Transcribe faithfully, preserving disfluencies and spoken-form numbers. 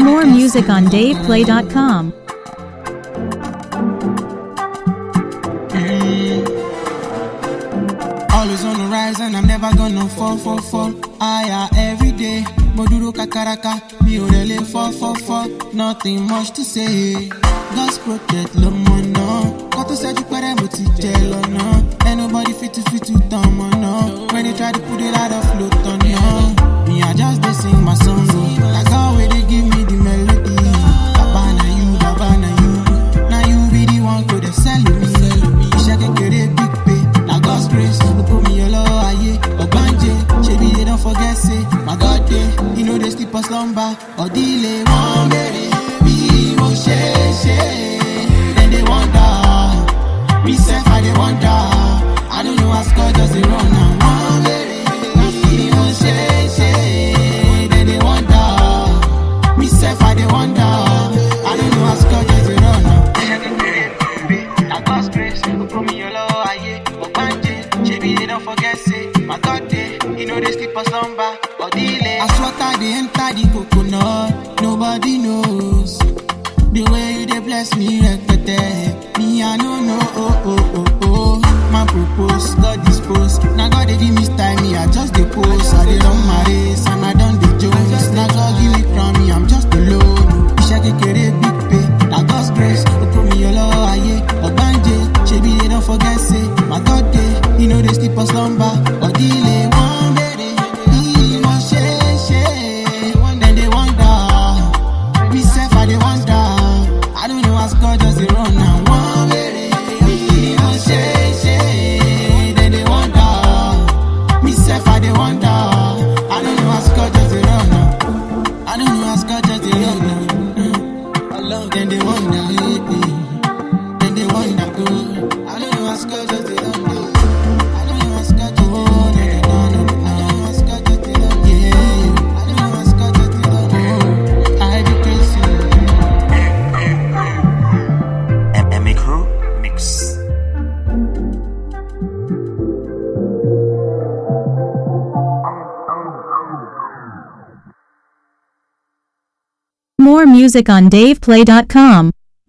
More music on dave play dot com. Always on the rise and I'm never gonna fall, fall, fall. Higher every day. Moduro kakaraka, mi orele fall, fall, fall. Nothing much to say. God's protect lo mono. Got to say you pere mo ti jello no. Ain't nobody fit to fit to dumb no. When they try to put it out of float on no. Me I just they sing my song. Like how way they give me the melody. Baba na you, Baba na you. Now you be the one go they sell me. Wish I could get a big pay. Now God's grace, who put me your law, aye, or banje. Maybe they don't forget, say, my God, day, you know they sleep or slumber, or delay, one baby, we will share, share. Then they wonder, me self, I they wonder. I don't know how God does it run now. One baby, we will share, share. Then they wonder, me self, I they wonder. I don't know how God does it run now. Now God's grace, who put me your law, aye. They don't forget, say, my God, day, you know they sleep or slumber or delay. I slaughter, they enter the coconut, nobody knows. The way you they bless me, repete. Me, I know, no, oh, oh, oh, oh. My propose, God dispose. Now God, they give me style, me, I just the post. I they run my race, and I done the Jones. Now God, give me crown, me, I'm just alone. Wish I could get a big pay. Now God's grace, who put me your law, aye, or banje. Maybe they don't forget, say, my God, day. You know they sleep or slumber or delay. One baby, he must share, share. Then they wonder, we self I they wonder. I don't know how God does it run now. One baby, he must share, share. Then they wonder, me self I they wonder. I don't know how God does it run now. I don't know how God does it run now. Alone, then they wonder, hey, hey. Then they wonder, oh. I don't know how God does it run now. More music on dave play dot com.